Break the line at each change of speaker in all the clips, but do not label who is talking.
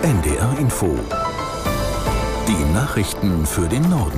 NDR Info. Die Nachrichten für den Norden.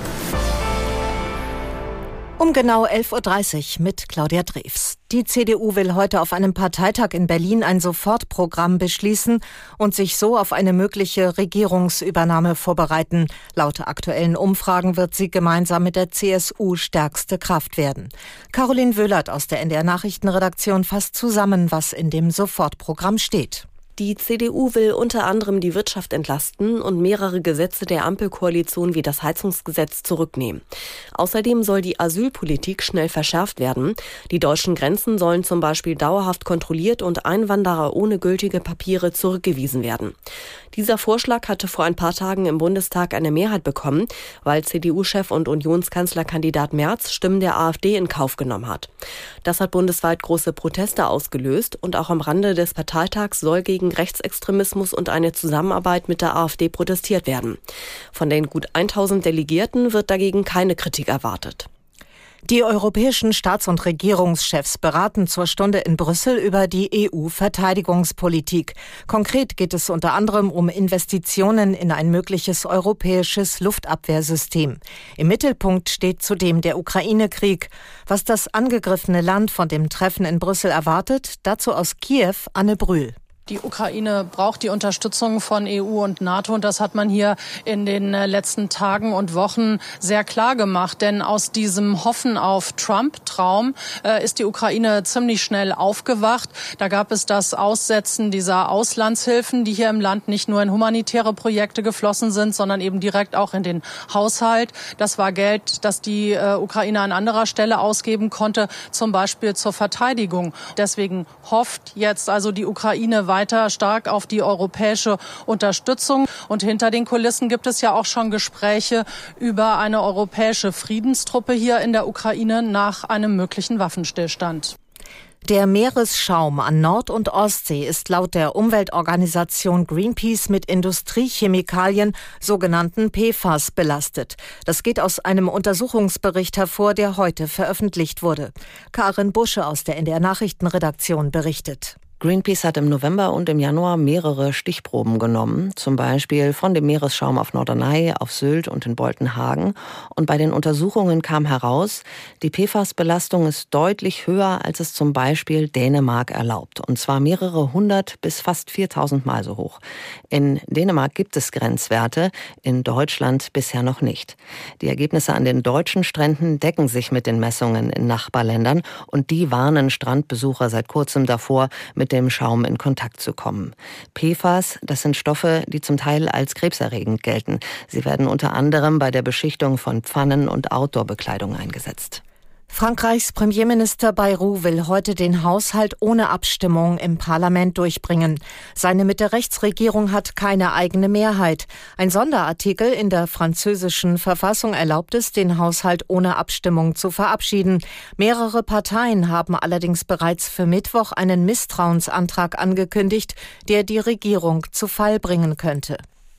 Um genau 11.30 Uhr mit Claudia Drews. Die CDU will heute auf einem Parteitag in Berlin ein Sofortprogramm beschließen und sich so auf eine mögliche Regierungsübernahme vorbereiten. Laut aktuellen Umfragen wird sie gemeinsam mit der CSU stärkste Kraft werden. Caroline Wöhlert aus der NDR Nachrichtenredaktion fasst zusammen, was in dem Sofortprogramm steht.
Die CDU will unter anderem die Wirtschaft entlasten und mehrere Gesetze der Ampelkoalition wie das Heizungsgesetz zurücknehmen. Außerdem soll die Asylpolitik schnell verschärft werden. Die deutschen Grenzen sollen zum Beispiel dauerhaft kontrolliert und Einwanderer ohne gültige Papiere zurückgewiesen werden. Dieser Vorschlag hatte vor ein paar Tagen im Bundestag eine Mehrheit bekommen, weil CDU-Chef und Unionskanzlerkandidat Merz Stimmen der AfD in Kauf genommen hat. Das hat bundesweit große Proteste ausgelöst und auch am Rande des Parteitags soll gegen Rechtsextremismus und eine Zusammenarbeit mit der AfD protestiert werden. Von den gut 1000 Delegierten wird dagegen keine Kritik erwartet.
Die europäischen Staats- und Regierungschefs beraten zur Stunde in Brüssel über die EU-Verteidigungspolitik. Konkret geht es unter anderem um Investitionen in ein mögliches europäisches Luftabwehrsystem. Im Mittelpunkt steht zudem der Ukraine-Krieg. Was das angegriffene Land von dem Treffen in Brüssel erwartet, dazu aus Kiew Anne Brühl.
Die Ukraine braucht die Unterstützung von EU und NATO und das hat man hier in den letzten Tagen und Wochen sehr klar gemacht. Denn aus diesem Hoffen auf Trump-Traum ist die Ukraine ziemlich schnell aufgewacht. Da gab es das Aussetzen dieser Auslandshilfen, die hier im Land nicht nur in humanitäre Projekte geflossen sind, sondern eben direkt auch in den Haushalt. Das war Geld, das die Ukraine an anderer Stelle ausgeben konnte, zum Beispiel zur Verteidigung. Deswegen hofft jetzt also die Ukraine weiter stark auf die europäische Unterstützung. Und hinter den Kulissen gibt es ja auch schon Gespräche über eine europäische Friedenstruppe hier in der Ukraine nach einem möglichen Waffenstillstand.
Der Meeresschaum an Nord- und Ostsee ist laut der Umweltorganisation Greenpeace mit Industriechemikalien, sogenannten PFAS, belastet. Das geht aus einem Untersuchungsbericht hervor, der heute veröffentlicht wurde. Karin Busche aus der NDR Nachrichtenredaktion berichtet.
Greenpeace hat im November und im Januar mehrere Stichproben genommen, zum Beispiel von dem Meeresschaum auf Norderney, auf Sylt und in Boltenhagen. Und bei den Untersuchungen kam heraus, die PFAS-Belastung ist deutlich höher, als es zum Beispiel Dänemark erlaubt. Und zwar mehrere 100 bis fast 4000 Mal so hoch. In Dänemark gibt es Grenzwerte, in Deutschland bisher noch nicht. Die Ergebnisse an den deutschen Stränden decken sich mit den Messungen in Nachbarländern und die warnen Strandbesucher seit kurzem davor, mit dem Schaum in Kontakt zu kommen. PFAS, das sind Stoffe, die zum Teil als krebserregend gelten. Sie werden unter anderem bei der Beschichtung von Pfannen und Outdoor-Bekleidung eingesetzt.
Frankreichs Premierminister Bayrou will heute den Haushalt ohne Abstimmung im Parlament durchbringen. Seine Mitte-Rechts-Regierung hat keine eigene Mehrheit. Ein Sonderartikel in der französischen Verfassung erlaubt es, den Haushalt ohne Abstimmung zu verabschieden. Mehrere Parteien haben allerdings bereits für Mittwoch einen Misstrauensantrag angekündigt, der die Regierung zu Fall bringen könnte.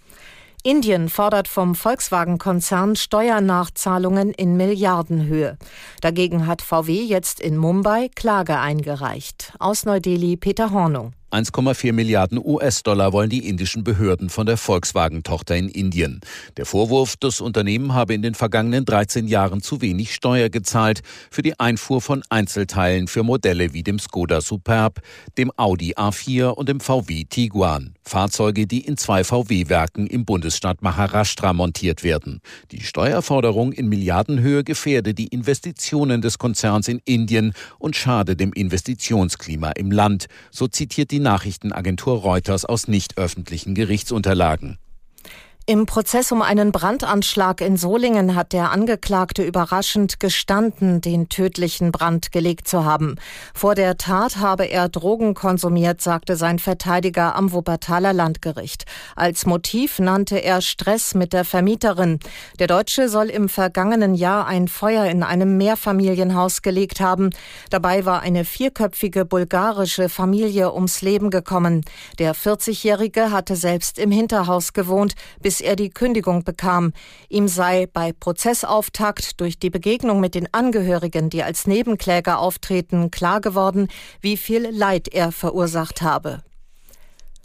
Indien fordert vom Volkswagen-Konzern Steuernachzahlungen in Milliardenhöhe. Dagegen hat VW jetzt in Mumbai Klage eingereicht. Aus Neu-Delhi Peter Hornung.
1,4 Milliarden US-Dollar wollen die indischen Behörden von der Volkswagen-Tochter in Indien. Der Vorwurf, das Unternehmen habe in den vergangenen 13 Jahren zu wenig Steuer gezahlt für die Einfuhr von Einzelteilen für Modelle wie dem Skoda Superb, dem Audi A4 und dem VW Tiguan. Fahrzeuge, die in 2 VW-Werken im Bundesstaat Maharashtra montiert werden. Die Steuerforderung in Milliardenhöhe gefährde die Investitionen des Konzerns in Indien und schade dem Investitionsklima im Land, so zitiert die Nachrichtenagentur Reuters aus nicht öffentlichen Gerichtsunterlagen.
Im Prozess um einen Brandanschlag in Solingen hat der Angeklagte überraschend gestanden, den tödlichen Brand gelegt zu haben. Vor der Tat habe er Drogen konsumiert, sagte sein Verteidiger am Wuppertaler Landgericht. Als Motiv nannte er Stress mit der Vermieterin. Der Deutsche soll im vergangenen Jahr ein Feuer in einem Mehrfamilienhaus gelegt haben. Dabei war eine 4-köpfige bulgarische Familie ums Leben gekommen. Der 40-Jährige hatte selbst im Hinterhaus gewohnt, bis er die Kündigung bekam. Ihm sei bei Prozessauftakt durch die Begegnung mit den Angehörigen, die als Nebenkläger auftreten, klar geworden, wie viel Leid er verursacht habe.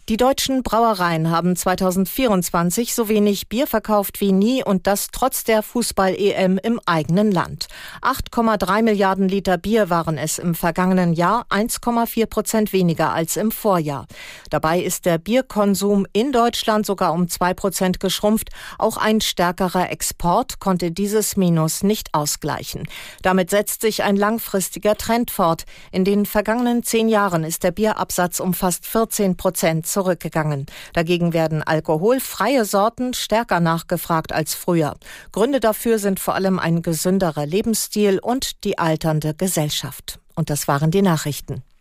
Die deutschen Brauereien haben 2024 so wenig Bier verkauft wie nie und das trotz der Fußball-EM im eigenen Land. 8,3 Milliarden Liter Bier waren es im vergangenen Jahr, 1,4% weniger als im Vorjahr. Dabei ist der Bierkonsum in Deutschland sogar um 2% geschrumpft. Auch ein stärkerer Export konnte dieses Minus nicht ausgleichen. Damit setzt sich ein langfristiger Trend fort. In den vergangenen 10 Jahren ist der Bierabsatz um fast 14% zurückgegangen. Dagegen werden alkoholfreie Sorten stärker nachgefragt als früher. Gründe dafür sind vor allem ein gesünderer Lebensstil und die alternde Gesellschaft. Und das waren die Nachrichten.